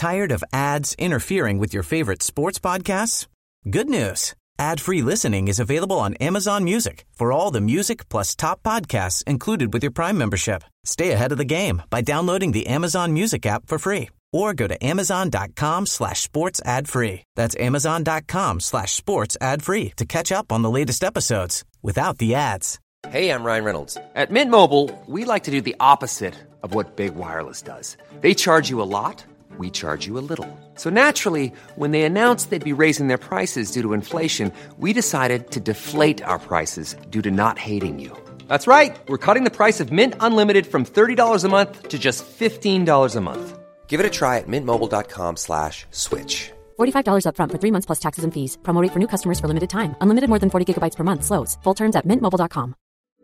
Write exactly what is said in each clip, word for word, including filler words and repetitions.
Tired of ads interfering with your favorite sports podcasts? Good news. Ad-free listening is available on Amazon Music for all the music plus top podcasts included with your Prime membership. Stay ahead of the game by downloading the Amazon Music app for free or go to amazon.com slash sports ad free. That's amazon.com slash sports ad free to catch up on the latest episodes without the ads. Hey, I'm Ryan Reynolds. At Mint Mobile, we like to do the opposite of what Big Wireless does. They charge you a lot. We charge you a little. So naturally, when they announced they'd be raising their prices due to inflation, we decided to deflate our prices due to not hating you. That's right. We're cutting the price of Mint Unlimited from thirty dollars a month to just fifteen dollars a month. Give it a try at mintmobile.com slash switch. forty-five dollars up front for three months plus taxes and fees. Promo rate for new customers for limited time. Unlimited more than forty gigabytes per month. Slows full terms at mint mobile dot com.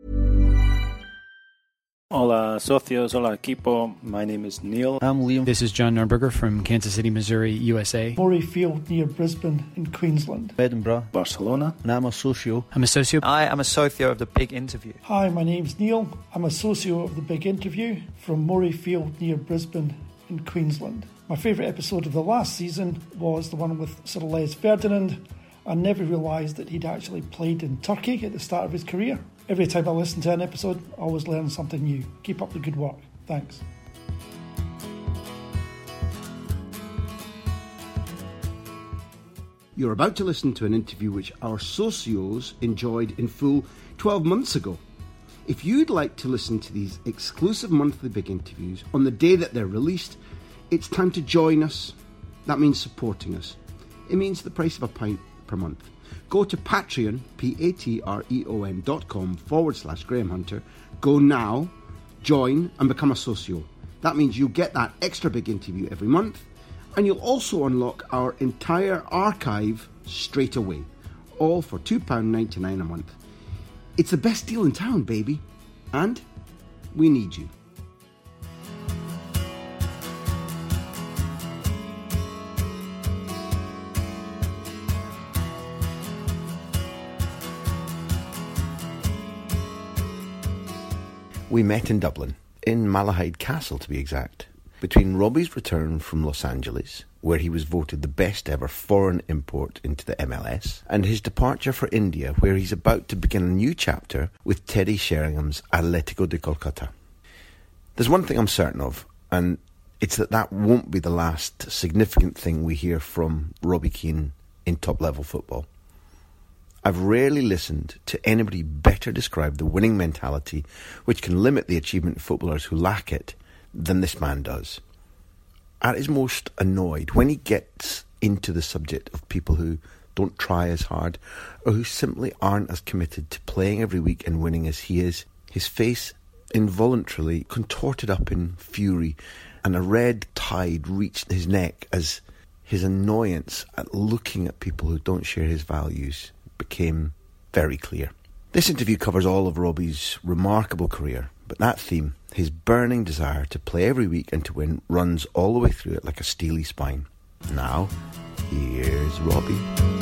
Hola, socios. Hola, equipo. My name is Neil. I'm Liam. This is John Nurnberger from Kansas City, Missouri, U S A. Murray Field near Brisbane in Queensland. Edinburgh. Barcelona. And I'm a socio. I'm a socio. I am a socio of The Big Interview. Hi, my name's Neil. I'm a socio of The Big Interview from Murray Field near Brisbane in Queensland. My favourite episode of the last season was the one with Sir Les Ferdinand. I never realised that he'd actually played in Turkey at the start of his career. Every time I listen to an episode, I always learn something new. Keep up the good work. Thanks. You're about to listen to an interview which our socios enjoyed in full twelve months ago. If you'd like to listen to these exclusive monthly Big Interviews on the day that they're released, it's time to join us. That means supporting us. It means the price of a pint per month. Go to Patreon, P-A-T-R-E-O-N dot com forward slash Graham Hunter. Go now, join and become a socio. That means you'll get that extra Big Interview every month, and you'll also unlock our entire archive straight away, all for two pounds ninety-nine a month. It's the best deal in town, baby, and we need you. We met in Dublin, in Malahide Castle to be exact, between Robbie's return from Los Angeles, where he was voted the best ever foreign import into the M L S, and his departure for India, where he's about to begin a new chapter with Teddy Sheringham's Atletico de Kolkata. There's one thing I'm certain of, and it's that that won't be the last significant thing we hear from Robbie Keane in top-level football. I've rarely listened to anybody better describe the winning mentality which can limit the achievement of footballers who lack it than this man does. At his most annoyed, when he gets into the subject of people who don't try as hard or who simply aren't as committed to playing every week and winning as he is, his face involuntarily contorted up in fury and a red tide reached his neck as his annoyance at looking at people who don't share his values became very clear. This interview covers all of Robbie's remarkable career, but that theme, his burning desire to play every week and to win, runs all the way through it like a steely spine. Now, here's Robbie.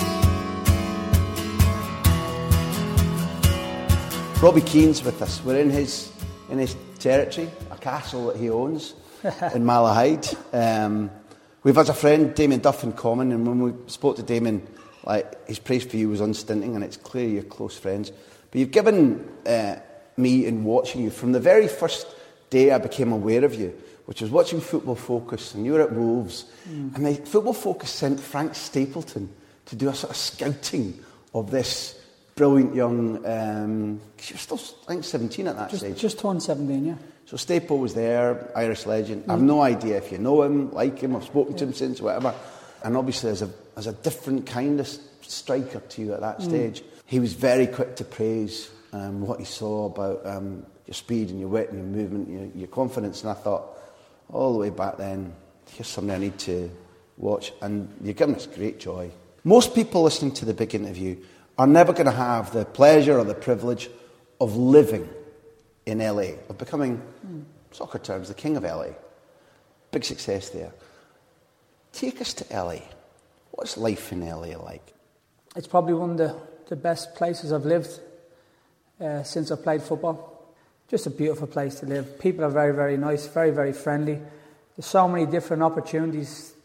Robbie Keane's with us. We're in his in his territory, a castle that he owns in Malahide. Um, we've had a friend, Damien Duff, in common, and when we spoke to Damien, like, his praise for you was unstinting, and it's clear you're close friends. But you've given uh, me, in watching you, from the very first day I became aware of you, which was watching Football Focus, and you were at Wolves, mm. and the Football Focus sent Frank Stapleton to do a sort of scouting of this brilliant young, um, she was still, I think, seventeen at that just, stage. Just turned seventeen, yeah. So Staple was there, Irish legend. Mm. I have no idea if you know him, like him, I've spoken yeah. to him since, whatever. And obviously, as a as a different kind of striker to you at that stage, mm. he was very quick to praise um, what he saw about um, your speed and your wit and your movement, your, your confidence. And I thought, all the way back then, here's something I need to watch. And you're giving us great joy. Most people listening to the Big Interview are never going to have the pleasure or the privilege of living in L A, of becoming, mm. soccer terms, the king of L A. Big success there. Take us to L A. What's life in L A like? It's probably one of the, the best places I've lived uh, since I played football. Just a beautiful place to live. People are very, very nice, very, very friendly. There's so many different opportunities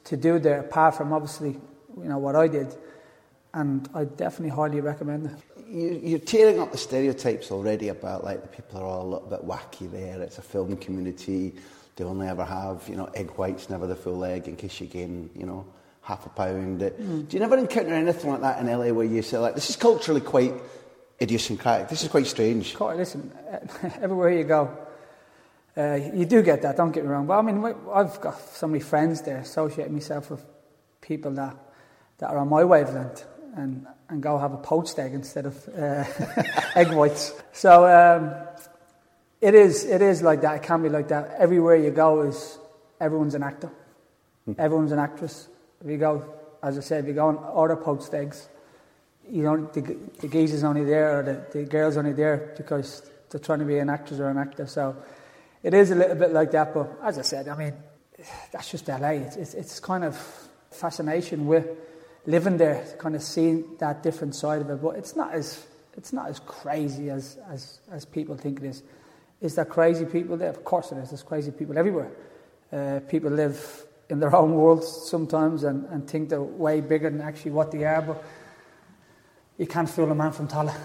to do there, apart from obviously, you know, what I did. And I definitely highly recommend it. You, you're tearing up the stereotypes already about, like, the people are all a little bit wacky there. It's a film community. They only ever have, you know, egg whites, never the full egg, in case you gain, you know, half a pound. Mm. Do you never encounter anything like that in L A where you say, like, this is culturally quite idiosyncratic, this is quite strange? Listen, everywhere you go, uh, you do get that, don't get me wrong. But I mean, I've got so many friends there, associating myself with people that, that are on my wavelength, and, and go have a poached egg instead of uh, egg whites. So um, it is it is like that, it can be like that. Everywhere you go, is everyone's an actor, mm. everyone's an actress. If you go, as I said, if you go and order poached eggs, you know, the, the geezer's only there, or the, the girl's only there because they're trying to be an actress or an actor. So it is a little bit like that. But as I said, I mean, that's just L A. It's, it's, it's kind of fascination with living there, kind of seeing that different side of it. But it's not as it's not as crazy as as, as people think it is. Is there crazy people there? Of course it is. There's crazy people everywhere. Uh, people live in their own worlds sometimes and, and think they're way bigger than actually what they are. But you can't fool a man from Tallaght.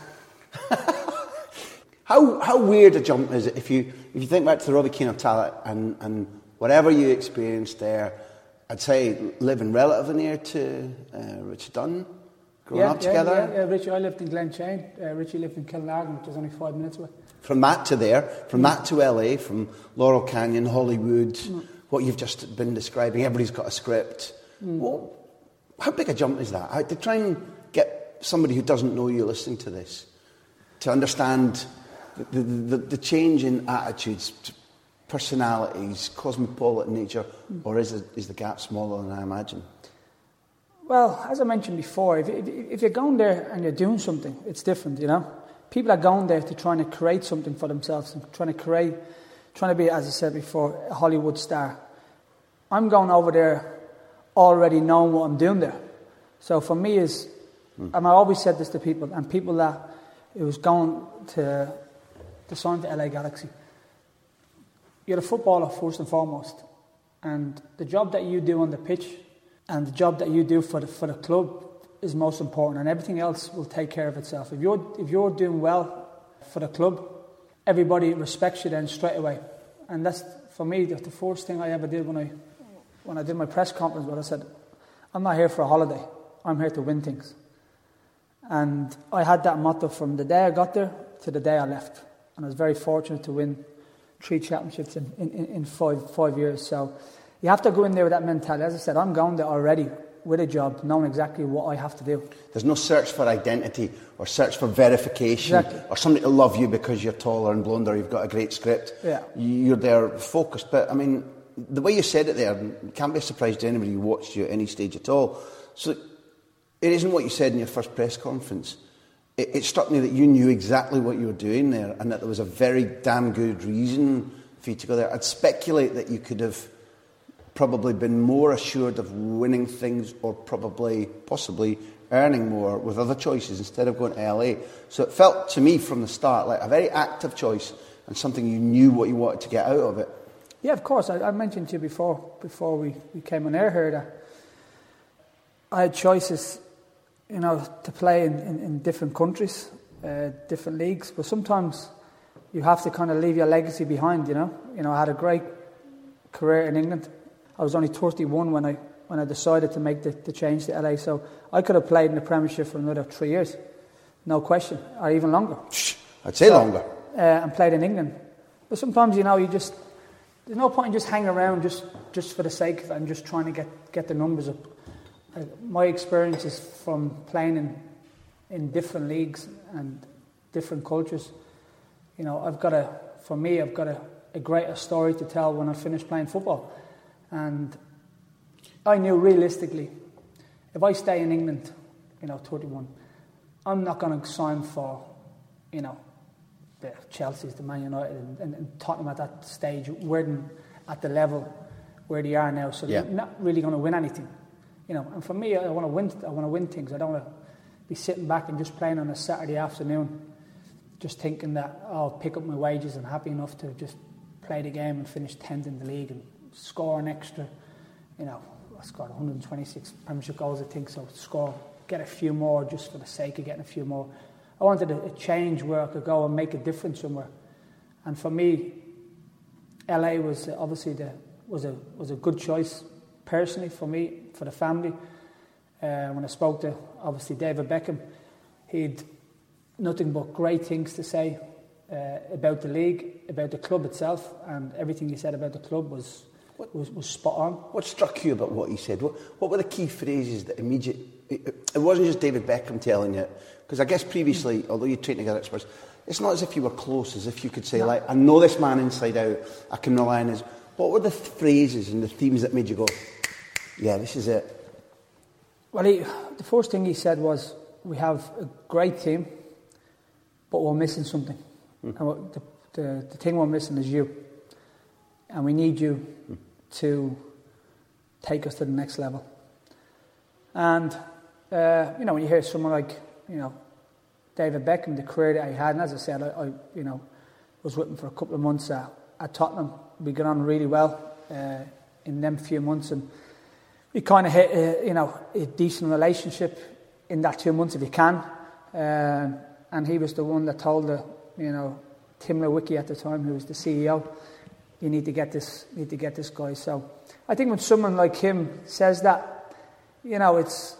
how how weird a jump is it if you if you think back to the Robbie Keane of Tallaght and, and whatever you experienced there? I'd say living relatively near to uh, Richie Dunn, growing yeah, up yeah, together. Yeah, yeah, Richie, I lived in Glenchain. Uh, Richie lived in Kilnargan, which is only five minutes away. From that to there, from mm. that to L A, from Laurel Canyon, Hollywood, mm. what you've just been describing, everybody's got a script. Mm. Well, how big a jump is that? How, to try and get somebody who doesn't know you listening to this to understand the, the, the change in attitudes, personalities, cosmopolitan nature, mm. or is, it, is the gap smaller than I imagine? Well, as I mentioned before, if, if, if you're going there and you're doing something, it's different, you know. People are going there to trying to create something for themselves and trying to create, trying to be, as I said before, a Hollywood star. I'm going over there already knowing what I'm doing there. So for me is, mm. and I always said this to people, and people that it was going to, to sign to L A Galaxy. You're a footballer first and foremost, and the job that you do on the pitch and the job that you do for the for the club is most important, and everything else will take care of itself. If you're if you're doing well for the club, everybody respects you then straight away. And that's for me the, the first thing I ever did when I when I did my press conference. Where I said, I'm not here for a holiday. I'm here to win things. And I had that motto from the day I got there to the day I left. And I was very fortunate to win three championships in, in, in five five years. So you have to go in there with that mentality. As I said, I'm going there already with a job, knowing exactly what I have to do. There's no search for identity or search for verification exactly. or somebody to love you because you're taller and blonder, you've got a great script. Yeah. You're there focused. But, I mean, the way you said it there can't be a surprise to anybody who watched you at any stage at all. So it isn't what you said in your first press conference. It, it struck me that you knew exactly what you were doing there and that there was a very damn good reason for you to go there. I'd speculate that you could have probably been more assured of winning things or probably, possibly, earning more with other choices instead of going to L A. So it felt to me from the start like a very active choice and something you knew what you wanted to get out of it. Yeah, of course. I, I mentioned to you before before we, we came on air here that I had choices, you know, to play in, in, in different countries, uh, different leagues, but sometimes you have to kind of leave your legacy behind, you know. You know, I had a great career in England. I was only thirty-one when I when I decided to make the, the change to L A, so I could have played in the Premiership for another three years, no question, or even longer. I'd say so, longer. Uh, and played in England. But sometimes, you know, you just, there's no point in just hanging around just, just for the sake of it and just trying to get, get the numbers up. Uh, my experiences from playing in, in different leagues and different cultures, you know, I've got a, for me, I've got a, a greater story to tell when I finish playing football. And I knew realistically, if I stay in England, you know, thirty-one, I'm not going to sign for, you know, the Chelsea's, the Man United, and, and, and Tottenham at that stage, we're at the level where they are now. So yeah. They're not really going to win anything, you know. And for me, I want to win. I want to win things. I don't want to be sitting back and just playing on a Saturday afternoon, just thinking that oh, I'll pick up my wages and happy enough to just play the game and finish tenth in the league and score an extra, you know, I scored one hundred twenty-six Premiership goals, I think, so score, get a few more just for the sake of getting a few more. I wanted a, a change where I could go and make a difference somewhere. And for me, L A was uh, obviously the was a was a good choice personally for me, for the family. Uh, when I spoke to obviously David Beckham, he'd nothing but great things to say uh, about the league, about the club itself, and everything he said about the club was what, was, was spot on. What struck you about what he said? What, what were the key phrases that immediate? It, it wasn't just David Beckham telling you, because I guess previously, mm. although you trained together at Spurs, it's not as if you were close, as if you could say, no. like, I know this man inside out, I can rely on his... What were the th- phrases and the themes that made you go, yeah, this is it? Well, he, the first thing he said was, we have a great team, but we're missing something. Mm. And what the, the, the thing we're missing is you. And we need you mm. to take us to the next level. And, uh, you know, when you hear someone like, you know, David Beckham, the career that he had, and as I said, I, I you know, was with him for a couple of months at, at Tottenham. We got on really well uh, in them few months, and we kind of hit, uh, you know, a decent relationship in that two months if you can. Uh, and he was the one that told the, you know, Tim Lewicki at the time, who was the C E O, you need to get this, need to get this guy. So I think when someone like him says that, you know, it's,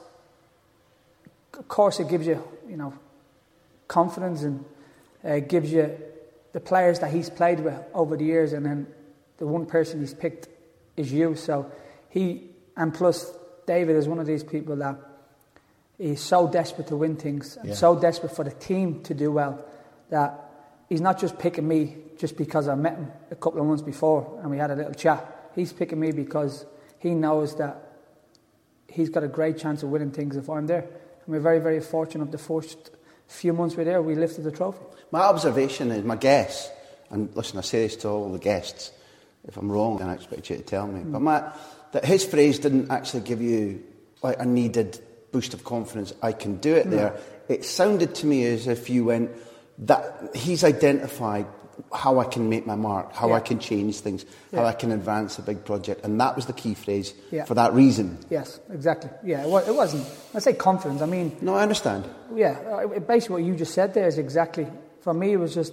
of course, it gives you, you know, confidence, and uh, gives you the players that he's played with over the years, and then the one person he's picked is you. So he, and plus David is one of these people that he's so desperate to win things, and yeah. so desperate for the team to do well, that he's not just picking me just because I met him a couple of months before and we had a little chat. He's picking me because he knows that he's got a great chance of winning things if I'm there. And we're very, very fortunate the first few months we're there, we lifted the trophy. My observation is, my guess, and listen, I say this to all the guests, if I'm wrong, then I expect you to tell me, mm. but my, that his phrase didn't actually give you like a needed boost of confidence, I can do it no. there. It sounded to me as if you went, that he's identified how I can make my mark, how yeah. I can change things, yeah. how I can advance a big project, and that was the key phrase yeah. for that reason. Yes, exactly. Yeah, it wasn't, I say confidence, I mean... No, I understand. Yeah, basically what you just said there is exactly, for me it was just,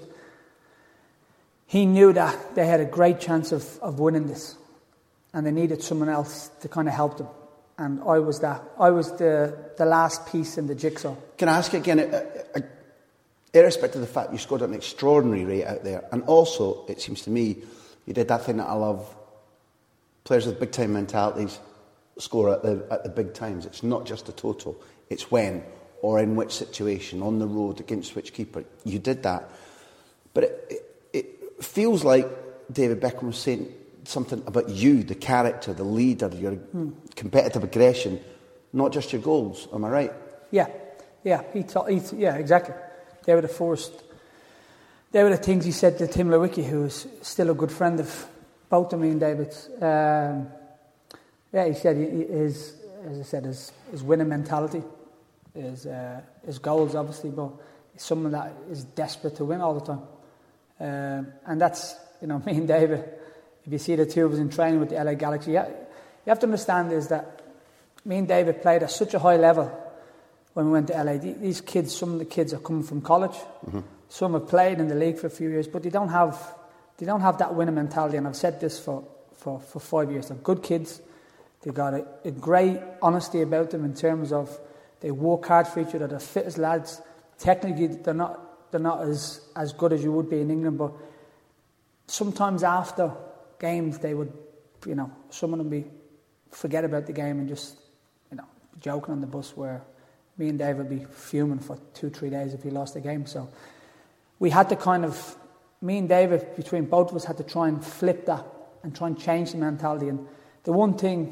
he knew that they had a great chance of, of winning this, and they needed someone else to kind of help them. And I was that, I was the, the last piece in the jigsaw. Can I ask you again, uh, uh, irrespective of the fact you scored at an extraordinary rate out there, and also, it seems to me, you did that thing that I love, players with big-time mentalities score at the, at the big times. It's not just the total, it's when, or in which situation, on the road, against which keeper. You did that. But it, it, it feels like David Beckham was saying something about you, the character, the leader, your hmm. competitive aggression, not just your goals. Am I right? Yeah, yeah, he, ta- he t- yeah, exactly. They were the first, they were the things he said to Tim Lewicki, who is still a good friend of both of me and David's. Um, yeah, he said his, as I said, his, his winning mentality, his, uh, his goals obviously, but he's someone that is desperate to win all the time. Um, and that's, you know, me and David, if you see the two of us in training with the L A Galaxy, you have to understand is that me and David played at such a high level when we went to L A. These kids, some of the kids are coming from college, mm-hmm. some have played in the league for a few years, but they don't have they don't have that winning mentality, and I've said this for, for, for five years. They're good kids, they've got a, a great honesty about them in terms of they work hard for each other, they're fit as lads. Technically they're not they're not as, as good as you would be in England, but sometimes after games they would, you know, some of them be forget about the game and just, you know, joking on the bus, where me and Dave would be fuming for two, three days if he lost the game. So we had to kind of, me and David, between both of us, had to try and flip that and try and change the mentality. And the one thing,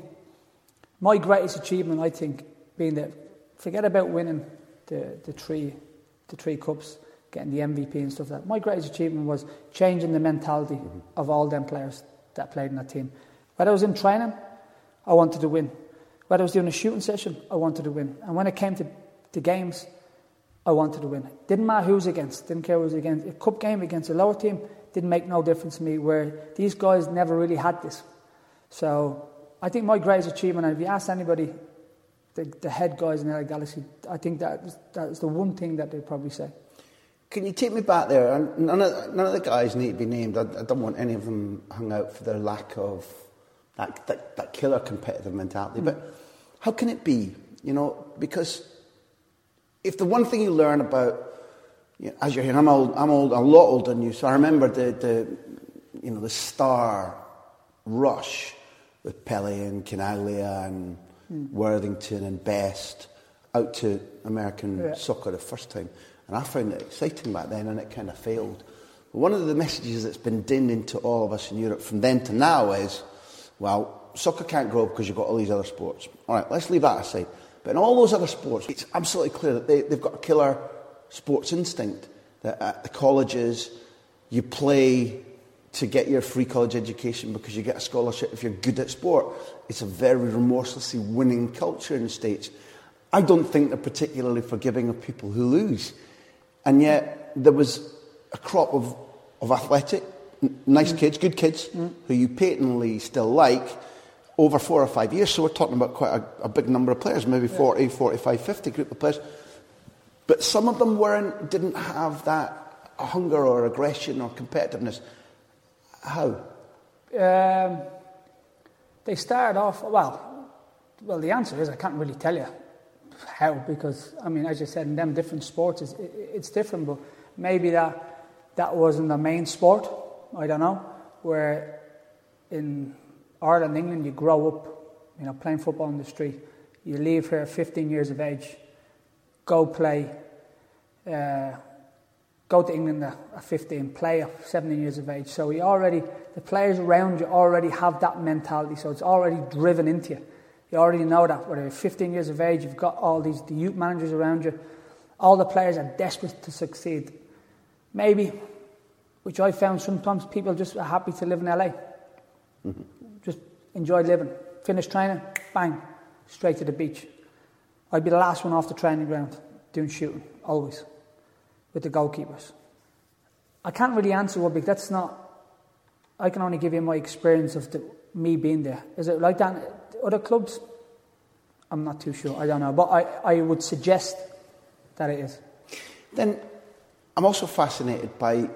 my greatest achievement, I think, being that, forget about winning the, the three the three cups, getting the M V P and stuff like that. My greatest achievement was changing the mentality mm-hmm. of all them players that played in that team. Whether I was in training, I wanted to win. Whether I was doing a shooting session, I wanted to win. And when it came to, to games, I wanted to win. Didn't matter who was against, didn't care who was against. A cup game against a lower team didn't make no difference to me, where these guys never really had this. So I think my greatest achievement, and if you ask anybody, the, the head guys in L A Galaxy, I think that that is the one thing that they'd probably say. Can you take me back there? None of, none of the guys need to be named. I, I don't want any of them hung out for their lack of that, that, that killer competitive mentality. Mm. But how can it be? You know, because if the one thing you learn about, you know, as you're here, I'm old, I'm old, I'm a lot older than you, so I remember the, the you know, the star rush with Pele and Canaglia and mm. Worthington and Best out to American yeah. soccer the first time. And I found it exciting back then, and it kind of failed. But one of the messages that's been dinned into all of us in Europe from then to now is, well, soccer can't grow because you've got all these other sports. All right, let's leave that aside. But in all those other sports, it's absolutely clear that they, they've got a killer sports instinct. That at the colleges, you play to get your free college education because you get a scholarship if you're good at sport. It's a very remorselessly winning culture in the States. I don't think they're particularly forgiving of people who lose. And yet there was a crop of, of athletic, n- nice mm. kids, good kids, mm. who you patently still like, over four or five years. So we're talking about quite a, a big number of players, maybe yeah. forty, forty-five, fifty group of players. But some of them weren't, didn't have that hunger or aggression or competitiveness. How? Um, they started off, well, well, the answer is I can't really tell you how, because, I mean, as you said, in them different sports, it's, it, it's different, but maybe that that wasn't the main sport, I don't know, where in Ireland, England, you grow up, you know, playing football in the street, you leave here at fifteen years of age, go play, uh, go to England at fifteen, play at seventeen years of age. So you already, the players around you already have that mentality, so it's already driven into you. You already know that. Whether you're fifteen years of age, you've got all these the youth managers around you. All the players are desperate to succeed. Maybe, which I found sometimes people just are happy to live in L A. Mm-hmm. Just enjoy living. Finish training, bang, straight to the beach. I'd be the last one off the training ground doing shooting, always, with the goalkeepers. I can't really answer what, because that's not, I can only give you my experience of the, me being there. Is it like that in other clubs? I'm not too sure, I don't know. But I, I would suggest that it is. Then I'm also fascinated by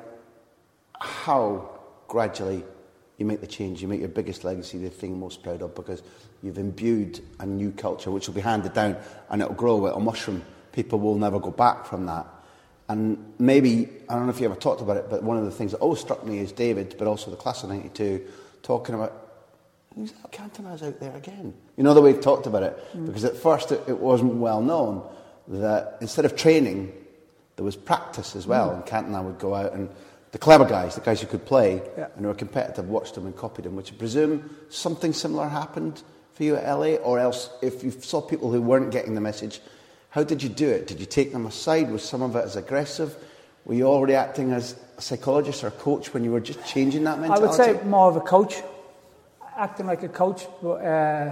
how gradually you make the change, you make your biggest legacy the thing you're most proud of, because you've imbued a new culture which will be handed down and it'll grow, it'll mushroom. People will never go back from that. And maybe, I don't know if you ever talked about it, but one of the things that always struck me is David, but also the class of ninety-two, talking about, who's that Cantona's out there again? You know the way we've talked about it? Mm. Because at first it, it wasn't well known that instead of training, there was practice as well, mm. and Cantona would go out and the clever guys, the guys who could play yeah. and who were competitive, watched them and copied them, which I presume something similar happened for you at L A, or else if you saw people who weren't getting the message, how did you do it? Did you take them aside? Was some of it as aggressive? Were you already acting as a psychologist or a coach when you were just changing that mentality? I would say more of a coach, acting like a coach. But uh,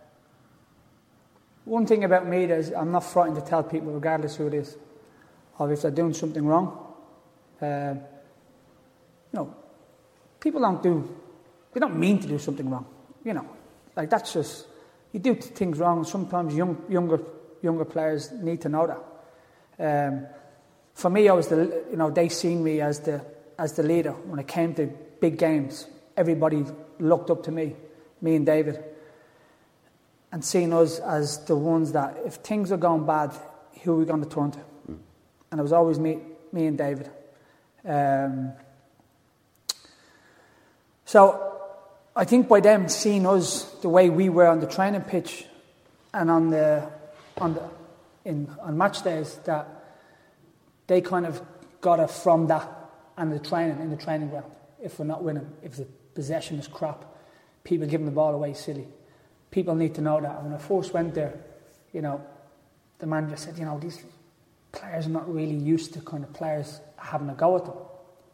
one thing about me is I'm not frightened to tell people, regardless who it is, or if they're doing something wrong. Uh, you know, people don't do, they don't mean to do something wrong. You know, like that's just, you do things wrong. Sometimes young, younger younger players need to know that. Um, for me, I was the, you know, they seen me as the as the leader when it came to big games. Everybody looked up to me, me and David, and seeing us as the ones that if things are going bad, who are we going to turn to? Mm. And it was always me, me and David. Um, so I think by them seeing us the way we were on the training pitch and on the on the in on match days, that they kind of got it from that and the training in the training ground. If we're not winning, if the possession is crap, people giving the ball away silly. People need to know that. When I first went there, you know, the manager said, you know, these players are not really used to kind of players having a go at them.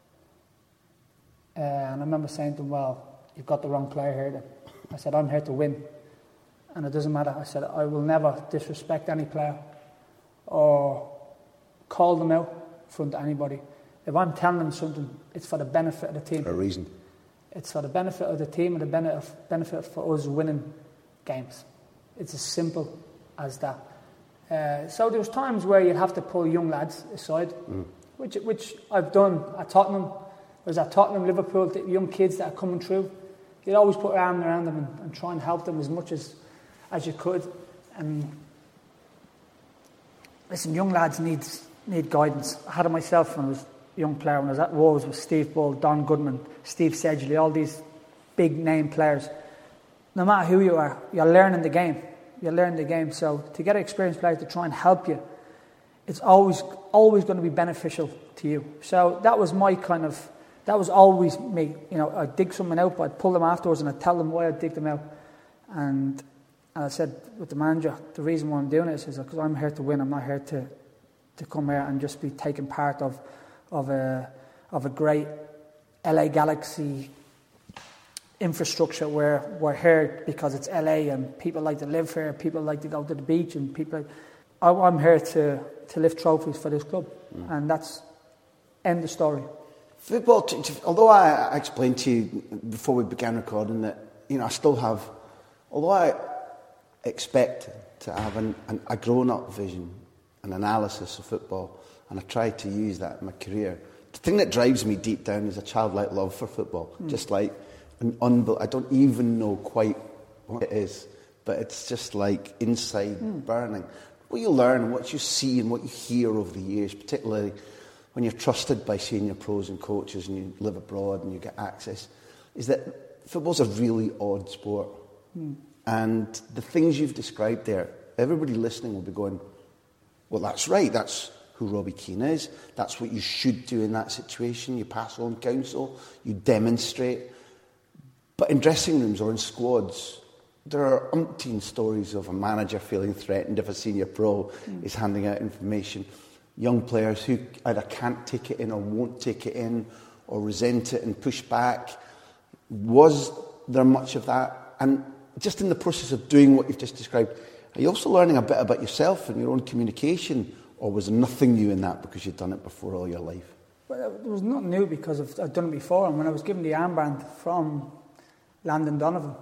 Uh, and I remember saying to him, well, you've got the wrong player here then. I said, I'm here to win. And it doesn't matter. I said, I will never disrespect any player or call them out in front of anybody. If I'm telling them something, it's for the benefit of the team. For a reason. It's for the benefit of the team and the benefit, benefit for us winning games. It's as simple as that. Uh, so there was times where you'd have to pull young lads aside, mm. which which I've done at Tottenham. I was at Tottenham, Liverpool, the young kids that are coming through. You'd always put your arm around them and, and try and help them as much as, as you could. And listen, young lads need need guidance. I had it myself when I was a young player. When I was at Wolves with Steve Bull, Don Goodman, Steve Sedgley, all these big name players. No matter who you are, you're learning the game. You're learning the game. So to get experienced players to try and help you, it's always always going to be beneficial to you. So that was my kind of, that was always me. You know, I'd dig someone out, but I'd pull them afterwards and I'd tell them why I'd dig them out. And, and I said with the manager, the reason why I'm doing this is because I'm here to win. I'm not here to to come here and just be taking part of of a of a great L A Galaxy infrastructure where we're here because it's L A and people like to live here, people like to go to the beach, and people. I'm here to, to lift trophies for this club, mm. and that's end the story. Football. Although I explained to you before we began recording that you know I still have, although I expect to have an, an, a grown-up vision, an analysis of football, and I try to use that in my career. The thing that drives me deep down is a childlike love for football, mm. just like. An unbel- I don't even know quite what it is, but it's just like inside mm. burning. What you learn, what you see and what you hear over the years, particularly when you're trusted by senior pros and coaches and you live abroad and you get access, is that football's a really odd sport. Mm. And the things you've described there, everybody listening will be going, well, that's right, that's who Robbie Keane is, that's what you should do in that situation. You pass on counsel, you demonstrate. But in dressing rooms or in squads, there are umpteen stories of a manager feeling threatened if a senior pro mm. is handing out information. Young players who either can't take it in or won't take it in or resent it and push back. Was there much of that? And just in the process of doing what you've just described, are you also learning a bit about yourself and your own communication, or was there nothing new in that because you'd done it before all your life? Well, there was nothing new because of, I'd done it before, and when I was given the armband from Landon Donovan.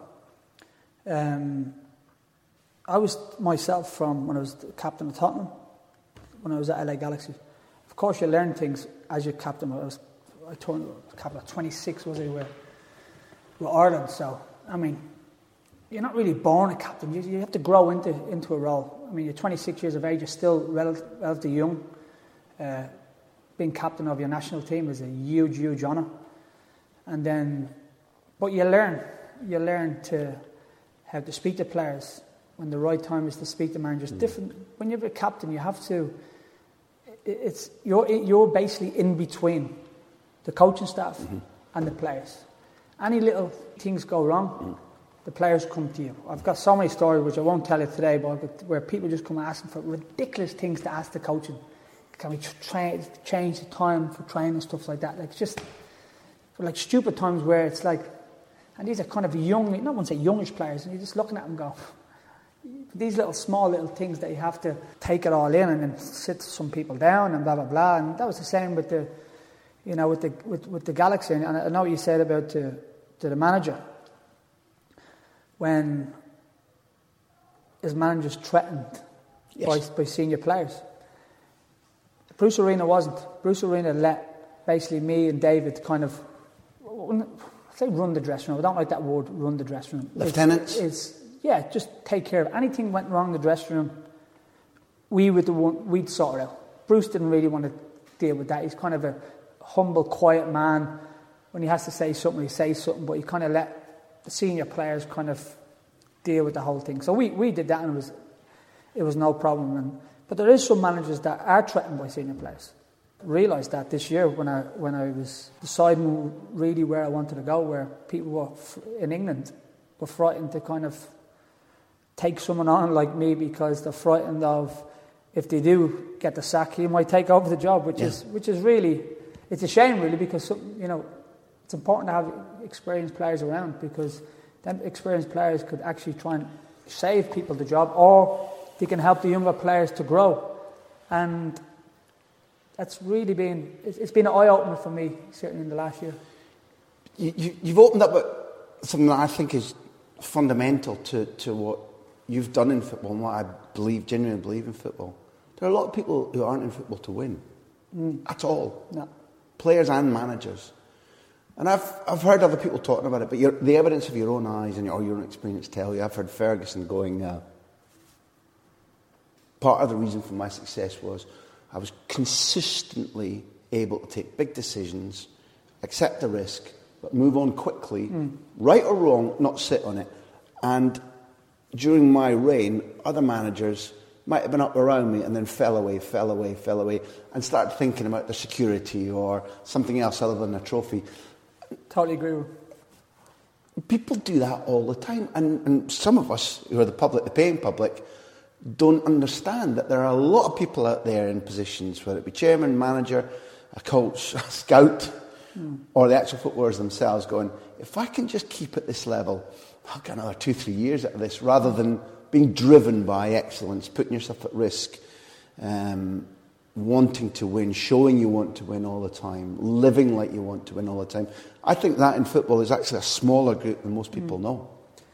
Um, I was myself from when I was captain of Tottenham, when I was at L A Galaxy. Of course, you learn things as you're captain. I was I turned captain at twenty-six, was I, with, with Ireland. So, I mean, you're not really born a captain. You, you have to grow into into a role. I mean, you're twenty-six years of age. You're still relative, relatively young. Uh, being captain of your national team is a huge, huge honour. And then. But you learn, you learn to how to speak to players when the right time is to speak to managers. Mm. Different when you're a captain, you have to. It's you're you're basically in between the coaching staff mm-hmm. and the players. Any little things go wrong, mm. the players come to you. I've got so many stories which I won't tell you today, but where people just come asking for ridiculous things to ask the coaching. Can we tra- change the time for training and stuff like that? Like just like stupid times where it's like. And these are kind of young, not want to say youngish players, and you're just looking at them go, these little small little things that you have to take it all in and then sit some people down and blah, blah, blah. And that was the same with the, you know, with the with, with the Galaxy. And I know what you said about to, to the manager. When his manager's threatened yes. by, by senior players. Bruce Arena wasn't. Bruce Arena let basically me and David kind of... say run the dressing room. I don't like that word, run the dressing room. Lieutenants? It's, it's, yeah, just take care of it. Anything went wrong in the dressing room, we were the one, we'd sort it out. Bruce didn't really want to deal with that. He's kind of a humble, quiet man. When he has to say something, he says something, but he kind of let the senior players kind of deal with the whole thing. So we, we did that, and it was it was no problem. And, but there is some managers that are threatened by senior players. Realised that this year when I when I was deciding really where I wanted to go, where people were f- in England were frightened to kind of take someone on like me because they're frightened of if they do get the sack, he might take over the job, which yeah. is which is really it's a shame really because some, you know it's important to have experienced players around because then experienced players could actually try and save people the job, or they can help the younger players to grow. And that's really been, it's been an eye-opener for me, certainly in the last year. You, you, you've opened up something that I think is fundamental to, to what you've done in football and what I believe, genuinely believe in football. There are a lot of people who aren't in football to win. Mm. At all. No. Players and managers. And I've I've heard other people talking about it, but your, the evidence of your own eyes and your, or your own experience tell you. I've heard Ferguson going, uh, part of the reason for my success was I was consistently able to take big decisions, accept the risk, but move on quickly, mm. right or wrong, not sit on it. And during my reign, other managers might have been up around me and then fell away, fell away, fell away, and started thinking about their security or something else other than a trophy. Totally agree with you. People do that all the time, and, and some of us who are the public, the paying public, don't understand that there are a lot of people out there in positions, whether it be chairman, manager, a coach, a scout, mm. or the actual footballers themselves, going, if I can just keep at this level, I'll get another two, three years out of this, rather than being driven by excellence, putting yourself at risk, um, wanting to win, showing you want to win all the time, living like you want to win all the time. I think that in football is actually a smaller group than most people mm. know.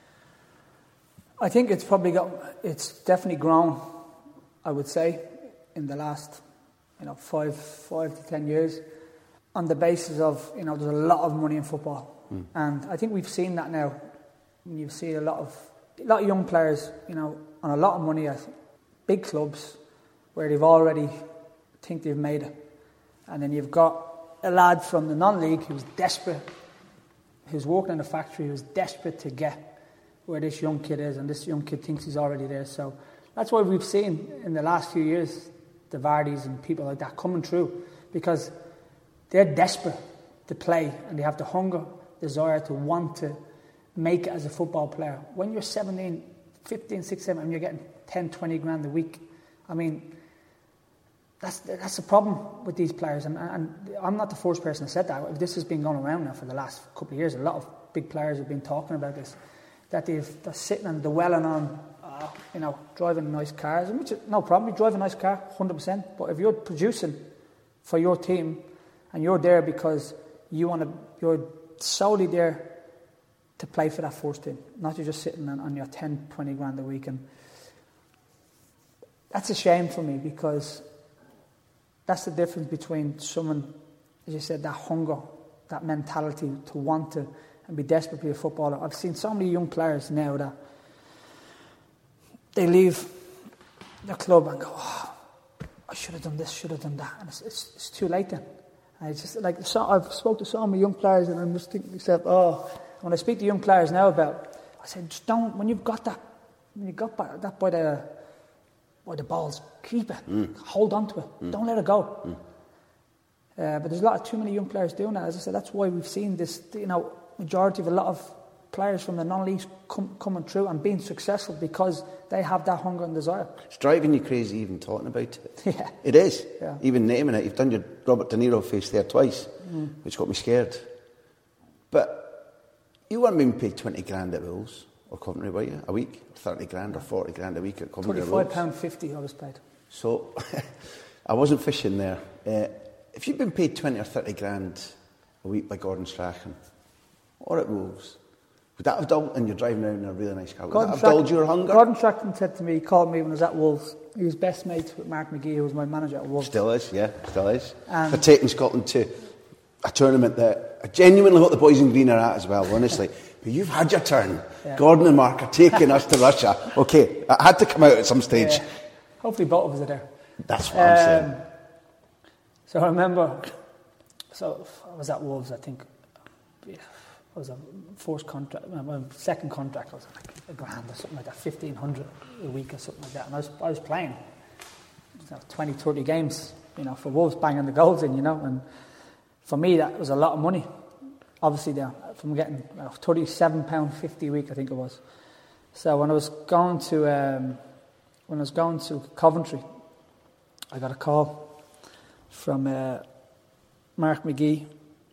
I think it's probably got, it's definitely grown, I would say, in the last, you know, five, five to ten years, on the basis of, you know, there's a lot of money in football. Mm. And I think we've seen that now. You see a lot of, a lot of young players, you know, on a lot of money at big clubs where they've already think they've made it. And then you've got a lad from the non-league who's desperate, who's working in a factory, who's desperate to get where this young kid is, and this young kid thinks he's already there. So that's why we've seen in the last few years the Vardys and people like that coming through, because they're desperate to play and they have the hunger, desire to want to make it as a football player. When you're seventeen, fifteen, sixteen, seventeen, and you're getting ten, twenty grand a week, I mean, that's that's the problem with these players. And, and I'm not the first person who said that. This has been going around now for the last couple of years. A lot of big players have been talking about this, that they've, they're sitting and dwelling on, uh, you know, driving nice cars, which is no problem. You drive a nice car, one hundred percent. But if you're producing for your team and you're there because you want to, you're solely there to play for that first team, not you're just sitting on, on your ten, twenty grand a week. And that's a shame for me, because that's the difference between someone, as you said, that hunger, that mentality to want to and be desperate to be a footballer. I've seen so many young players now that they leave the club and go, oh, I should have done this, should have done that. And it's, it's, it's too late then. And it's just like, so, I've spoken to so many young players and I'm just thinking to myself, oh, when I speak to young players now about, I said, just don't, when you've got that, when you've got that by the, by the balls, keep it, mm. hold on to it, mm. don't let it go. Mm. Uh, but there's a lot of too many young players doing that. As I said, that's why we've seen this, you know, majority of a lot of players from the non-leagues come, coming through and being successful because they have that hunger and desire. It's driving you crazy even talking about it. Yeah. It is. Yeah. Even naming it. You've done your Robert De Niro face there twice, mm. which got me scared. But you weren't being paid twenty grand at Wolves or Coventry, were you? A week? thirty grand or forty grand a week at Coventry or Wolves? twenty-five pounds fifty I was paid. So, I wasn't fishing there. Uh, if you'd been paid twenty or thirty grand a week by Gordon Strachan or at Wolves, would that have dulled, and you're driving around in a really nice car, would Gordon that have dulled your hunger? Gordon Strachan said to me, he called me when I was at Wolves, he was best mates with Mark McGee, who was my manager at Wolves. Still is, yeah, still is. Um, They're taking Scotland to a tournament that I genuinely hope the boys in green are at as well, honestly. But you've had your turn. Yeah. Gordon and Mark are taking us to Russia. Okay, I had to come out at some stage. Yeah. Hopefully both of us are there. That's what um, I'm saying. So I remember, so I was at Wolves, I think, yeah, I was a first contract, my second contract was like a grand or something like that, fifteen hundred a week or something like that. And I was, I was playing you know, twenty, thirty games, you know, for Wolves, banging the goals in, you know. And for me, that was a lot of money. Obviously, there, from getting uh, thirty-seven pounds fifty a week, I think it was. So when I was going to um, when I was going to Coventry, I got a call from uh, Mark McGee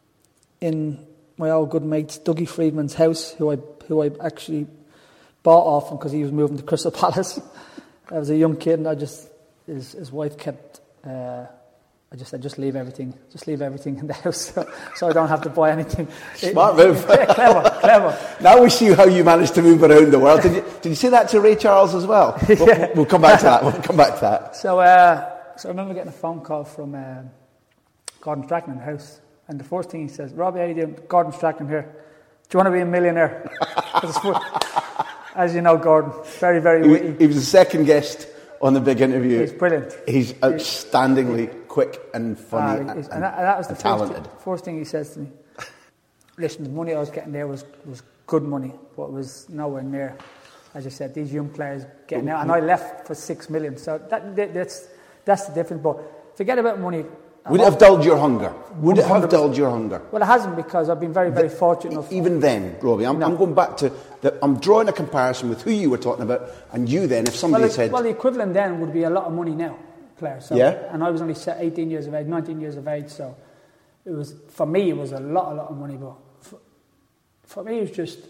in my old good mate Dougie Friedman's house, who I who I actually bought off him because he was moving to Crystal Palace. I was a young kid, and I just his his wife kept uh, I just said, just leave everything, just leave everything in the house, so, so I don't have to buy anything. Smart move. Yeah, clever, clever. Now we see how you managed to move around the world. Did you, did you say that to Ray Charles as well? Yeah. We'll, we'll come back to that. We'll come back to that. So, uh, so I remember getting a phone call from uh, Gordon Strachan in the house, and the first thing he says, Robbie, how you doing? Gordon Strachan here. Do you want to be a millionaire? As you know, Gordon, very, very witty. He, he was the second guest on the big interview. He's brilliant. He's outstandingly quick and funny uh, and, and, that, and that was the and first talented. Thing, first thing he says to me. Listen, the money I was getting there was, was good money, but it was nowhere near, as you said, these young players getting out. And I left for six million. So that, that, that's that's the difference. But forget about money. Would it have dulled your hunger? Would it have dulled your hunger? Well, it hasn't, because I've been very, very the, fortunate enough. Even then, Robbie, I'm, no. I'm going back to, the, I'm drawing a comparison with who you were talking about and you then, if somebody well, it, said... Well, the equivalent then would be a lot of money now, player. So, yeah. And I was only eighteen years of age, nineteen years of age, so it was, for me, it was a lot, a lot of money, but for, for me, it was just,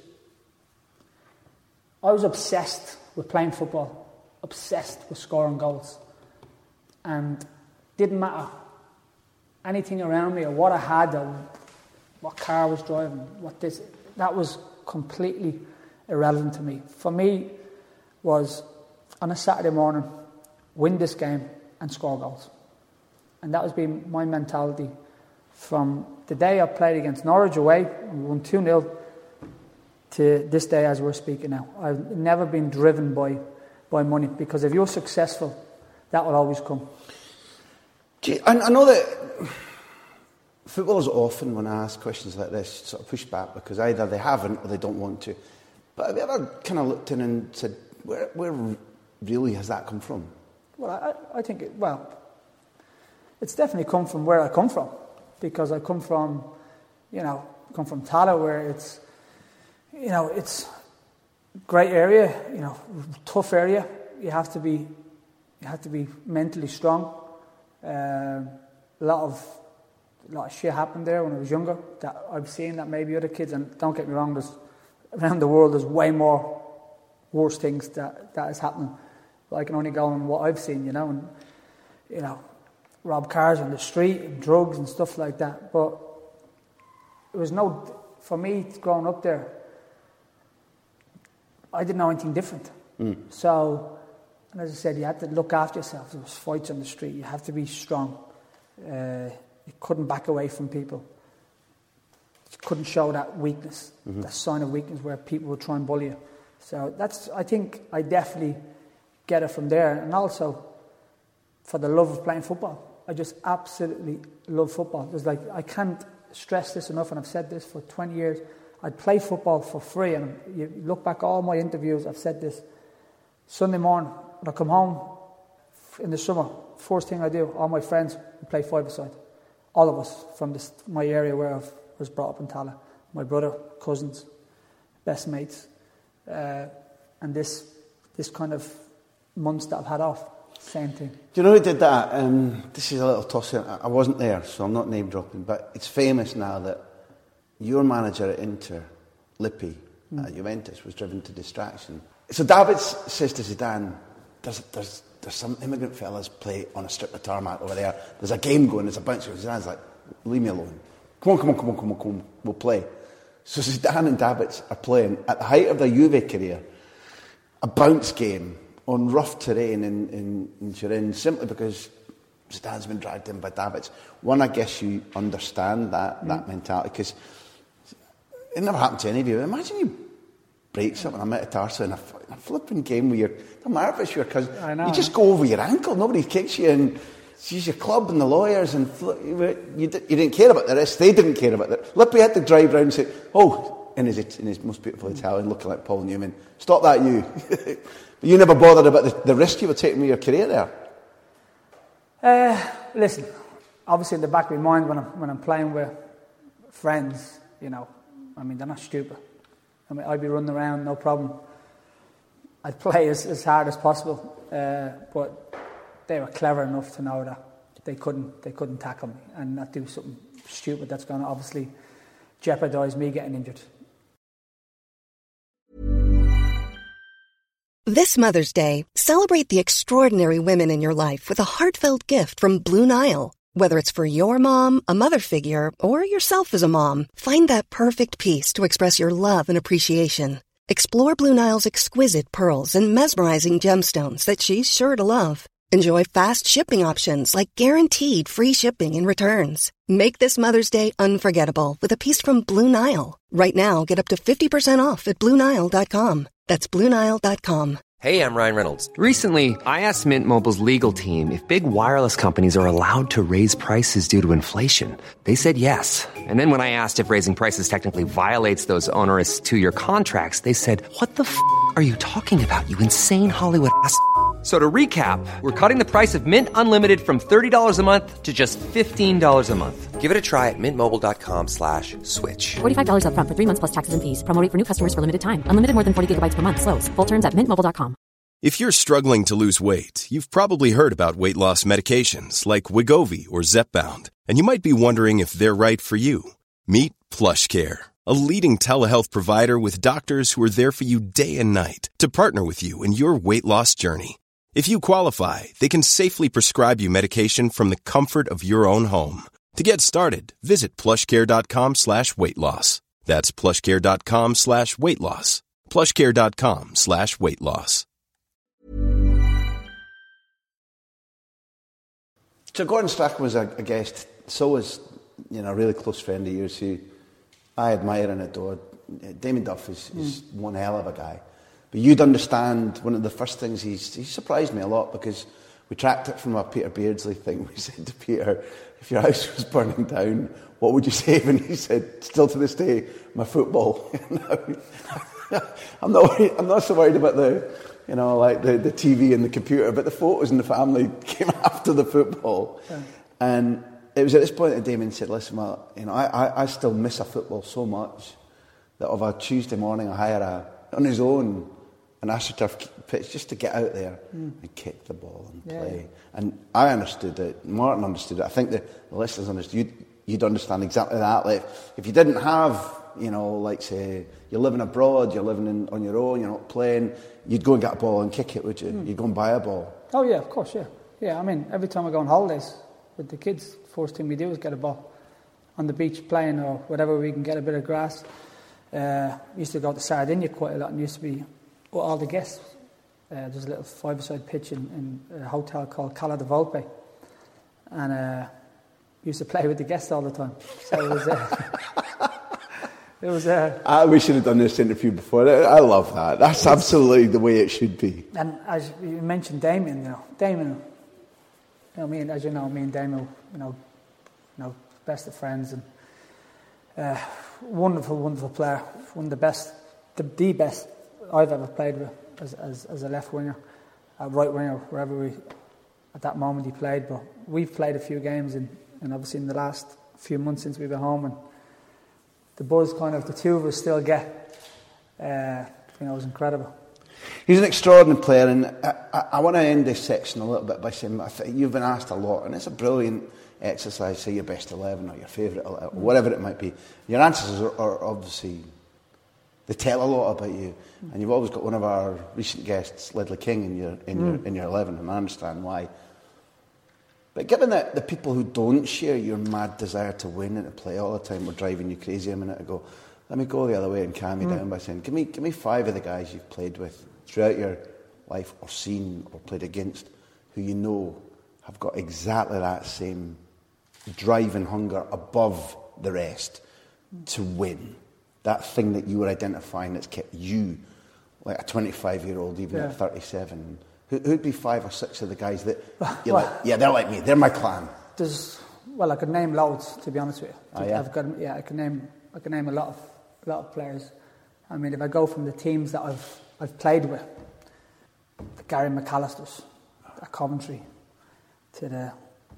I was obsessed with playing football, obsessed with scoring goals, and didn't matter anything around me or what I had or what car I was driving, what this, that was completely irrelevant to me. For me, was on a Saturday morning, win this game and score goals. And that has been my mentality from the day I played against Norwich away and won two nil to this day as we're speaking now. I've never been driven by, by money, because if you're successful, that will always come. I know that footballers often, when I ask questions like this, sort of push back because either they haven't or they don't want to. But have you ever kind of looked in and said, where, where really has that come from? Well, I, I think, it, well, it's definitely come from where I come from, because I come from, you know, come from Tala, where it's, you know, it's a great area, you know, tough area. You have to be, you have to be mentally strong. Uh, a lot of a lot of shit happened there when I was younger that I've seen that maybe other kids, and don't get me wrong, there's around the world there's way more worse things that, that is happening, but I can only go on what I've seen, you know, and you know, rob cars on the street and drugs and stuff like that. But it was no, for me growing up there, I didn't know anything different. mm. So, and as I said, you had to look after yourself. There was fights on the street. You have to be strong. Uh, you couldn't back away from people. You couldn't show that weakness, mm-hmm. that sign of weakness where people would try and bully you. So that's, I think I definitely get it from there. And also for the love of playing football. I just absolutely love football. There's like, I can't stress this enough, and I've said this for twenty years. I'd play football for free, and you look back all my interviews, I've said this. Sunday morning, when I come home in the summer, first thing I do, all my friends play five-a-side. All of us from this, my area where I was brought up in Tala. My brother, cousins, best mates. Uh, and this this kind of months that I've had off, same thing. Do you know who did that? Um, this is a little toss. I wasn't there, so I'm not name dropping, but it's famous now that your manager at Inter, Lippi, mm. at Juventus, was driven to distraction. So Davids says to Zidane, there's, there's, there's some immigrant fellas play on a strip of tarmac over there. There's a game going, there's a bunch of Zidane's like, leave me alone. Come on, come on, come on, come on, come on, we'll play. So Zidane and Davids are playing, at the height of their Juve career, a bounce game on rough terrain in, in, in Turin, simply because Zidane's been dragged in by Davids. One, I guess you understand that, mm. that mentality, because it never happened to any of you. Imagine you break something, I'm at a Tarsa in a, in a flipping game where you're, I'm nervous, you're, because you just go over your ankle, nobody kicks you, and it's your club and the lawyers, and you, you didn't care about the rest, they didn't care about that. Lippi had to drive round and say, oh, in his, in his most beautiful Italian, looking like Paul Newman, stop that, you. But you never bothered about the, the risk you were taking with your career there? Uh, listen, obviously in the back of my mind when I'm, when I'm playing with friends, you know, I mean, they're not stupid. I mean, I'd be running around, no problem. I'd play as, as hard as possible, uh, but they were clever enough to know that they couldn't they couldn't tackle me and not do something stupid that's going to obviously jeopardise me getting injured. This Mother's Day, celebrate the extraordinary women in your life with a heartfelt gift from Blue Nile. Whether it's for your mom, a mother figure, or yourself as a mom, find that perfect piece to express your love and appreciation. Explore Blue Nile's exquisite pearls and mesmerizing gemstones that she's sure to love. Enjoy fast shipping options like guaranteed free shipping and returns. Make this Mother's Day unforgettable with a piece from Blue Nile. Right now, get up to fifty percent off at Blue Nile dot com. That's Blue Nile dot com. Hey, I'm Ryan Reynolds. Recently, I asked Mint Mobile's legal team if big wireless companies are allowed to raise prices due to inflation. They said yes. And then when I asked if raising prices technically violates those onerous two-year contracts, they said, what the f*** are you talking about, you insane Hollywood ass f- So to recap, we're cutting the price of Mint Unlimited from thirty dollars a month to just fifteen dollars a month. Give it a try at mintmobile.com slash switch. forty-five dollars up front for three months plus taxes and fees. Promo rate for new customers for limited time. Unlimited more than forty gigabytes per month. Slows full terms at mint mobile dot com. If you're struggling to lose weight, you've probably heard about weight loss medications like Wegovy or Zepbound, and you might be wondering if they're right for you. Meet PlushCare, a leading telehealth provider with doctors who are there for you day and night to partner with you in your weight loss journey. If you qualify, they can safely prescribe you medication from the comfort of your own home. To get started, visit plushcare.com slash weight loss. That's plushcare.com slash weight loss. plushcare.com slash weight loss. So Gordon Strachan was a, a guest. So was, you know, a really close friend of yours who I admire and adore. Damien Duff is, is mm. one hell of a guy. But you'd understand one of the first things, he's, he surprised me a lot because we tracked it from a Peter Beardsley thing. We said to Peter, if your house was burning down, what would you save? And he said, still to this day, my football. I'm not worried, I'm not so worried about the, you know, like the, the T V and the computer, but the photos in the family came after the football. Yeah. And it was at this point that Damien said, listen, well, you know, I, I, I still miss a football so much that of a Tuesday morning I hire a, on his own, an AstroTurf pitch just to get out there mm. and kick the ball and yeah. play. And I understood it. Martin understood it. I think the, the listeners understood. You'd, you'd understand exactly that. Like, if you didn't have, you know, like say, you're living abroad, you're living in, on your own, you're not playing, you'd go and get a ball and kick it, would you? Mm. You'd go and buy a ball. Oh, yeah, of course, yeah. Yeah, I mean, every time I go on holidays with the kids, first thing we do is get a ball on the beach playing or whatever we can get a bit of grass. Uh, we used to go to Sardinia quite a lot and used to be with all the guests. Uh, there's a little five-a-side pitch in, in a hotel called Cala de Volpe. And uh, used to play with the guests all the time. So it was... Uh, it was uh, I, we should have done this interview before. I love that. That's absolutely the way it should be. And as you mentioned Damien, you know, Damien, you know, me and, as you know, me and Damien, you know, you know, best of friends and uh, wonderful, wonderful player. One of the best, the, the best I've ever played with as, as, as a left winger, a right winger, wherever we, at that moment he played. But we've played a few games and, and obviously in the last few months since we've been home and the buzz kind of the two of us still get, uh, you know, it was incredible. He's an extraordinary player, and I, I, I want to end this section a little bit by saying I think you've been asked a lot, and it's a brilliant exercise, say your best eleven or your favourite eleven, or whatever it might be. Your answers are, are obviously, they tell a lot about you, and you've always got one of our recent guests, Ledley King, in your in mm. your in your eleven, and I understand why. But given that the people who don't share your mad desire to win and to play all the time were driving you crazy a minute ago, let me go the other way and calm you mm. down by saying, give me give me five of the guys you've played with throughout your life or seen or played against who you know have got exactly that same drive and hunger above the rest to win. That thing that you were identifying that's kept you like a twenty-five-year-old even yeah. at thirty-seven. Who, who'd be five or six of the guys that you're well, like, yeah, they're like me, they're my clan? There's, well, I could name loads, to be honest with you. Oh, yeah? I've got, yeah, I can name, I can name a lot of, a lot of players. I mean, if I go from the teams that I've, I've played with, the Gary McAllisters at Coventry, to the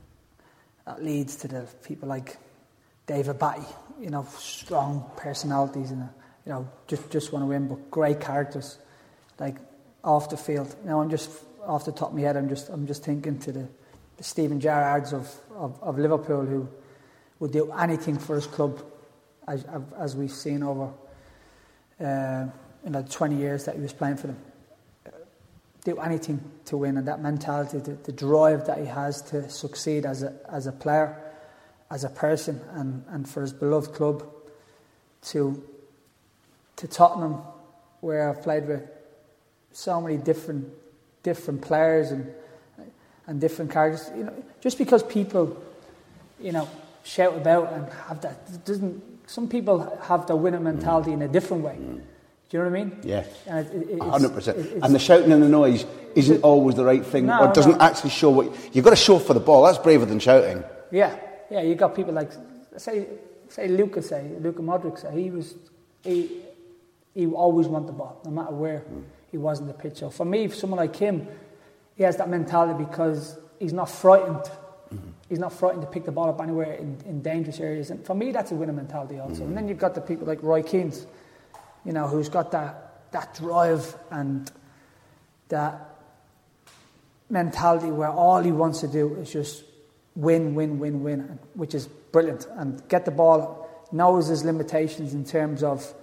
at Leeds, to the people like David Batty, you know, strong personalities and you know, just just want to win, but great characters, like. Off the field. Now I'm just off the top of my head. I'm just I'm just thinking to the, the Stephen Gerrards of, of, of Liverpool who would do anything for his club, as as we've seen over uh, in the twenty years that he was playing for them. do anything to win, and that mentality, the, the drive that he has to succeed as a as a player, as a person, and, and for his beloved club, to to Tottenham, where I've played with so many different different players and and different characters. You know, just because people, you know, shout about and have that, it doesn't. Some people have the winning mentality in a different way. Do you know what I mean? Yeah, and it, it, one hundred percent. It, and the shouting and the noise isn't always the right thing, no, or doesn't no. actually show what... You've got to show for the ball. That's braver than shouting. Yeah, yeah. You got people like, say, say Luka, say, Luka Modric, say, he was... He, he always wanted the ball, no matter where mm. he was in the pitch. So for me, someone like him, he has that mentality because he's not frightened. Mm. He's not frightened to pick the ball up anywhere in, in dangerous areas. And for me, that's a winning mentality also. Mm. And then you've got the people like Roy Keane, you know, who's got that that drive and that mentality where all he wants to do is just win, win, win, win, which is brilliant. And get the ball, knows his limitations in terms of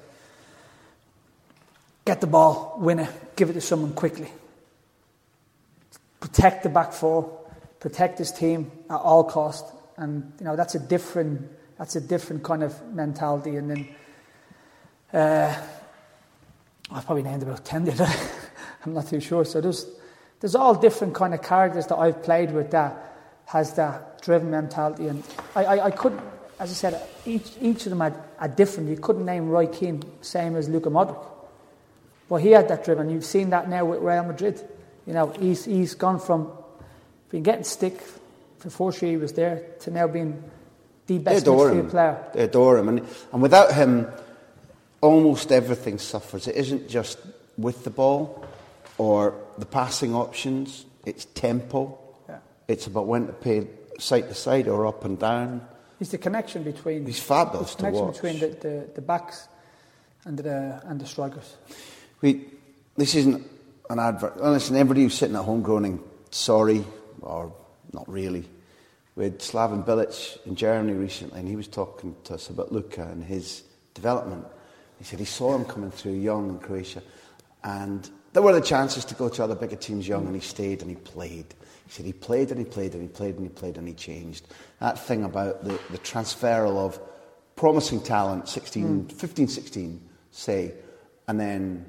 get the ball, win it, give it to someone quickly. Protect the back four, protect his team at all cost. And, you know, that's a different, that's a different kind of mentality. And then... Uh, I've probably named about ten the other day. I'm not too sure. So there's there's all different kind of characters that I've played with that has that driven mentality. And I, I, I couldn't, as I said, each each of them had a different. You couldn't name Roy Keane same as Luka Modric. But he had that driven. You've seen that now with Real Madrid. You know, he's he's gone from being getting stick for the first year he was there to now being the best midfield player. They adore him. And, and without him, almost everything suffers. It isn't just with the ball or the passing options. It's tempo. Yeah. It's about when to play side to side or up and down. It's the connection between. He's fabulous the connection to watch. between the, the, the backs and the and the strikers. We, this isn't an advert. Listen, everybody who's sitting at home groaning, sorry, or not really. We had Slaven Bilic in Germany recently, and he was talking to us about Luka and his development. He said he saw him coming through young in Croatia, and there were the chances to go to other bigger teams young, and he stayed and he played. He said he played and he played and he played and he played and he changed. That thing about the, the transferal of promising talent, sixteen, mm. fifteen, sixteen, say, and then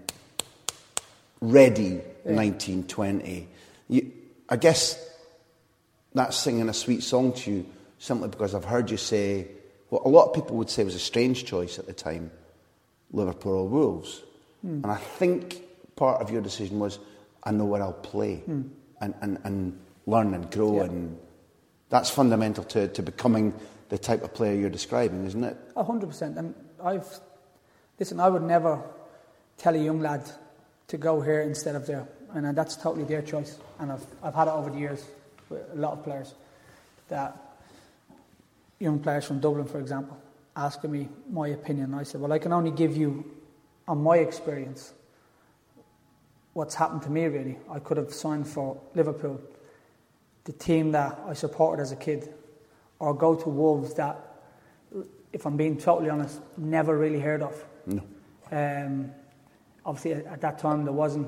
ready, yeah. nineteen, twenty. You, I guess that's singing a sweet song to you simply because I've heard you say what a lot of people would say was a strange choice at the time, Liverpool or Wolves. Mm. And I think part of your decision was, I know where I'll play mm. and, and, and learn and grow. Yeah. And that's fundamental to, to becoming the type of player you're describing, isn't it? A hundred percent. And I've, listen, I would never tell a young lad to go here instead of there. And that's totally their choice. And I've, I've had it over the years with a lot of players, that young players from Dublin, for example, asking me my opinion. I said, well, I can only give you, on my experience, what's happened to me, really. I could have signed for Liverpool, the team that I supported as a kid, or go to Wolves that, if I'm being totally honest, never really heard of. No. Um, obviously, at that time, there wasn't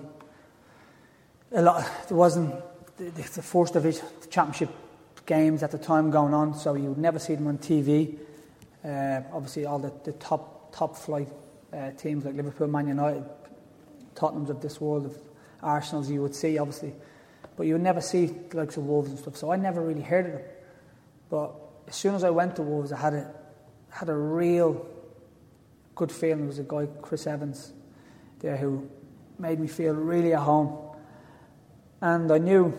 a lot, there wasn't the, the first division, the championship games at the time going on, so you would never see them on T V. Uh, obviously, all the, the top top flight uh, teams like Liverpool, Man United, Tottenham's of this world, of Arsenal's you would see, obviously, but you would never see the likes of Wolves and stuff. So I never really heard of them. But as soon as I went to Wolves, I had a had a real good feeling. There was a guy, Chris Evans, there who made me feel really at home. And I knew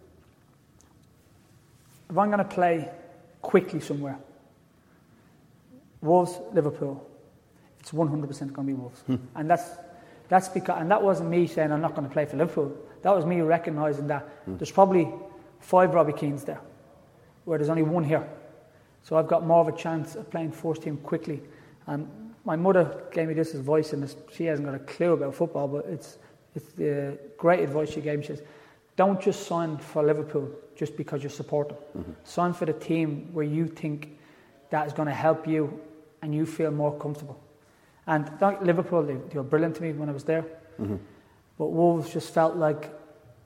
if I'm going to play quickly somewhere, Wolves, Liverpool, it's one hundred percent going to be Wolves. Hmm. And that's that's because, and that wasn't me saying I'm not going to play for Liverpool. That was me recognising that hmm. there's probably five Robbie Keanes there, where there's only one here. So I've got more of a chance of playing first team quickly. And my mother gave me this advice, and she hasn't got a clue about football, but it's it's the great advice she gave me. She says, don't just sign for Liverpool just because you support them. Mm-hmm. Sign for the team where you think that is going to help you and you feel more comfortable. And Liverpool, they, they were brilliant to me when I was there. Mm-hmm. But Wolves just felt like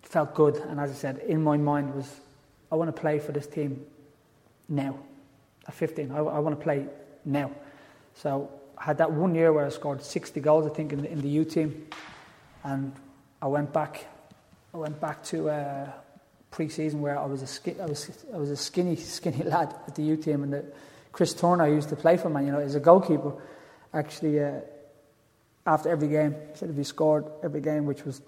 felt good. And as I said, in my mind was, I want to play for this team now. At fifteen, I, I want to play now. So I had that one year where I scored sixty goals, I think, in the, in the U team, and I went back. I went back to uh, pre-season where I was a ski, I was I was a skinny skinny lad at the U team, and the, Chris Turner, who used to play for Man United as a goalkeeper, actually uh, after every game said if you scored every game, which was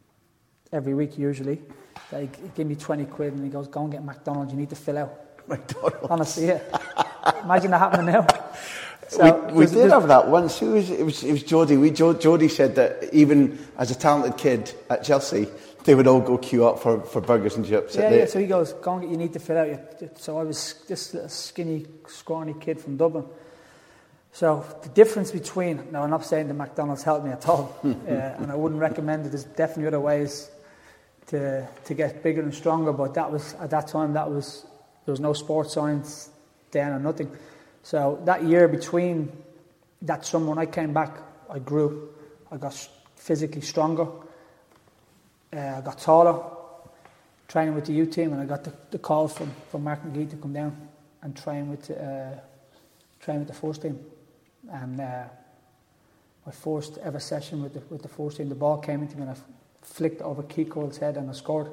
every week usually, like he gave me twenty quid and he goes, go and get McDonald's. You need to fill out. McDonald's. Honestly, yeah. Imagine that happening now. So we we did have that once. Who was it? Was it was Jody? We Jody said that even as a talented kid at Chelsea, they would all go queue up for, for burgers and chips. Yeah, yeah. So he goes, go and get. You need to fill out. So I was this little skinny, scrawny kid from Dublin. So the difference between now, I'm not saying the McDonald's helped me at all, uh, and I wouldn't recommend it. There's definitely other ways to to get bigger and stronger. But that was at that time. That was there was no sports science then or nothing. So that year between that summer when I came back, I grew. I got physically stronger. Uh, I got taller, training with the U team, and I got the, the call from, from Mark McGee to come down and train with uh, train with the first team. And uh, my first ever session with the with the first team, the ball came into me and I flicked over Keith Cole's head and I scored.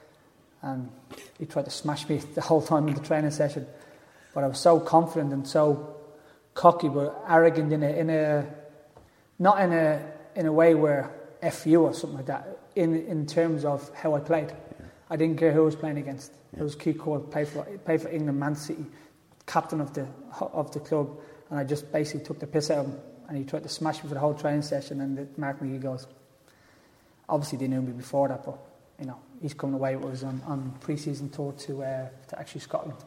And he tried to smash me the whole time in the training session. But I was so confident and so cocky, but arrogant in a, in a not in a in a way where F you or something like that. In in terms of how I played, yeah. I didn't care who I was playing against. Yeah. It was Keith Cole, played for played for England, Man City, captain of the of the club, and I just basically took the piss out of him. And he tried to smash me for the whole training session. And the, Mark McGee goes, obviously they knew me before that, but you know he's coming away with us on, on pre-season tour to uh, to actually Scotland.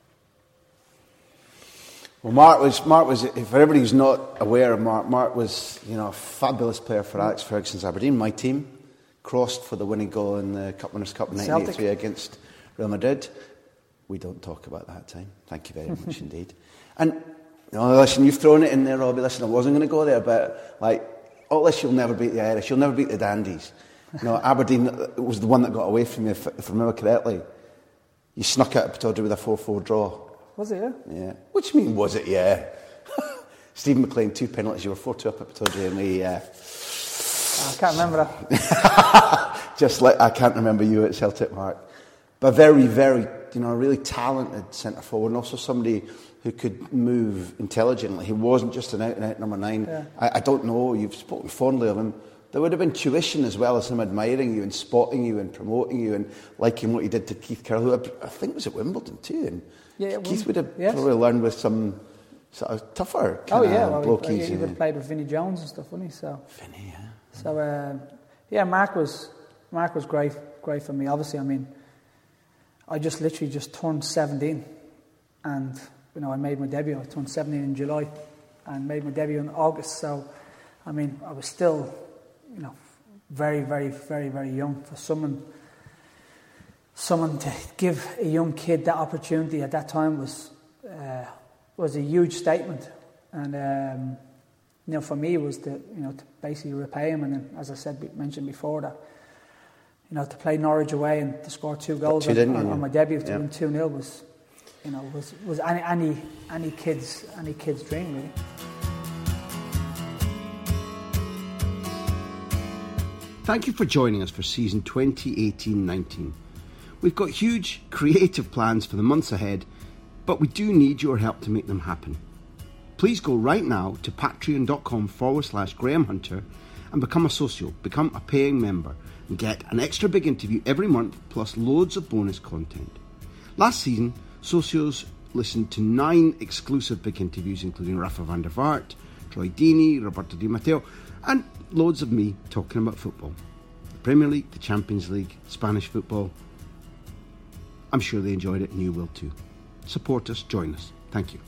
Well, Mark was, Mark was, if everybody who's not aware of Mark, Mark was, you know, a fabulous player for Alex Ferguson's Aberdeen, my team. Crossed for the winning goal in the Cup Winners' Cup in nineteen eighty-three against Real Madrid. We don't talk about that time. Thank you very much indeed. And, you know, listen, you've thrown it in there, Robbie. Listen, I wasn't going to go there, but, like, oh, listen, you'll never beat the Irish. You'll never beat the Dandies. You know, Aberdeen was the one that got away from you, if, if I remember correctly. You snuck out of Pittodrie with a four four draw. Was it, yeah? Yeah. What do you mean, was it, yeah? Stephen McLean, two penalties. You were four two up at Pittodrie, and we... Uh... I can't remember that. Just like I can't remember you at Celtic, Mark. But very, very, you know, a really talented centre forward, and also somebody who could move intelligently. He wasn't just an out-and-out number nine. Yeah. I, I don't know, you've spoken fondly of him. There would have been tuition as well as him admiring you and spotting you and promoting you and liking what he did to Keith Carroll, who I, I think was at Wimbledon too. And yeah, Keith would have yes. probably learned with some sort of tougher kind oh, yeah, of well, blokies. He, he would have played with Vinnie Jones and stuff, wouldn't he? So, Vinnie, yeah. So, uh, yeah, Mark was Mark was great, great for me. Obviously, I mean, I just literally just turned seventeen, and you know, I made my debut. I turned seventeen in July, and made my debut in August. So, I mean, I was still, you know, very, very, very, very young for someone. Someone to give a young kid that opportunity at that time was uh, was a huge statement, and. Um, You know, for me, it was to you know to basically repay him, and then, as I said, mentioned before, that you know to play Norwich away and to score two goals two, on, on, on my debut to yeah. win two nil was, you know, was was any any any kid's any kid's dream really. Thank you for joining us for season twenty eighteen nineteen. We've got huge creative plans for the months ahead, but we do need your help to make them happen. Please go right now to patreon.com forward slash Graham Hunter and become a socio, become a paying member, and get an extra big interview every month plus loads of bonus content. Last season, socios listened to nine exclusive big interviews, including Rafa van der Vaart, Troy Deeney, Roberto Di Matteo, and loads of me talking about football. The Premier League, the Champions League, Spanish football. I'm sure they enjoyed it and you will too. Support us, join us. Thank you.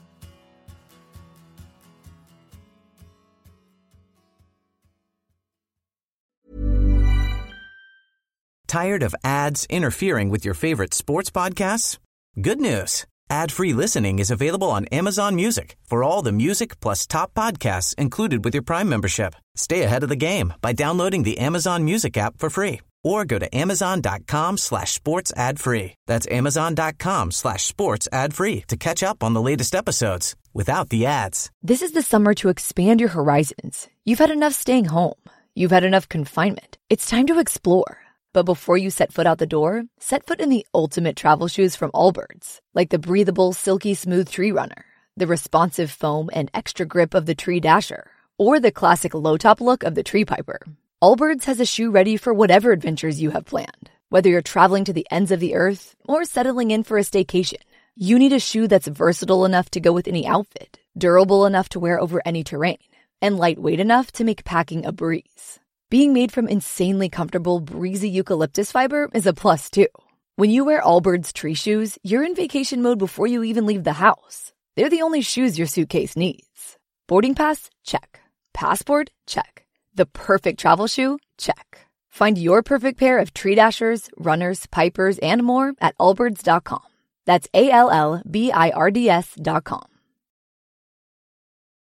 Tired of ads interfering with your favorite sports podcasts? Good news. Ad-free listening is available on Amazon Music for all the music plus top podcasts included with your Prime membership. Stay ahead of the game by downloading the Amazon Music app for free or go to amazon.com slash sports ad free. That's amazon.com slash sports ad free to catch up on the latest episodes without the ads. This is the summer to expand your horizons. You've had enough staying home. You've had enough confinement. It's time to explore. But before you set foot out the door, set foot in the ultimate travel shoes from Allbirds, like the breathable, silky smooth Tree Runner, the responsive foam and extra grip of the Tree Dasher, or the classic low-top look of the Tree Piper. Allbirds has a shoe ready for whatever adventures you have planned. Whether you're traveling to the ends of the earth or settling in for a staycation, you need a shoe that's versatile enough to go with any outfit, durable enough to wear over any terrain, and lightweight enough to make packing a breeze. Being made from insanely comfortable, breezy eucalyptus fiber is a plus, too. When you wear Allbirds tree shoes, you're in vacation mode before you even leave the house. They're the only shoes your suitcase needs. Boarding pass? Check. Passport? Check. The perfect travel shoe? Check. Find your perfect pair of Tree Dashers, Runners, Pipers, and more at allbirds dot com. That's A L L B I R D S dot com.